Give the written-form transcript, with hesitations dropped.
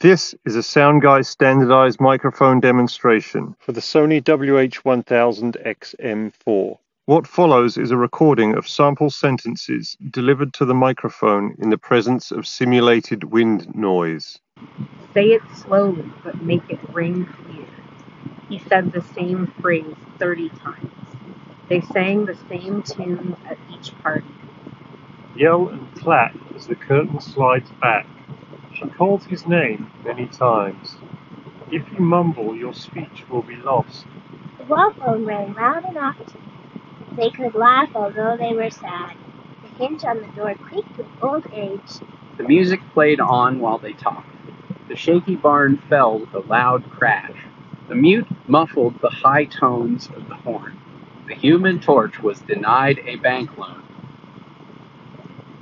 This is a Sound Guy standardized microphone demonstration for the Sony WH-1000XM4. What follows is a recording of sample sentences delivered to the microphone in the presence of simulated wind noise. Say it slowly, but make it ring clear. He said the same phrase 30 times. They sang the same tunes at each party. Yell and clap as the curtain slides back. She calls his name many times. If you mumble, your speech will be lost. The wall phone rang loud and often. They could laugh although they were sad. The hinge on the door creaked with old age. The music played on while they talked. The shaky barn fell with a loud crash. The mute muffled the high tones of the horn. The Human Torch was denied a bank loan.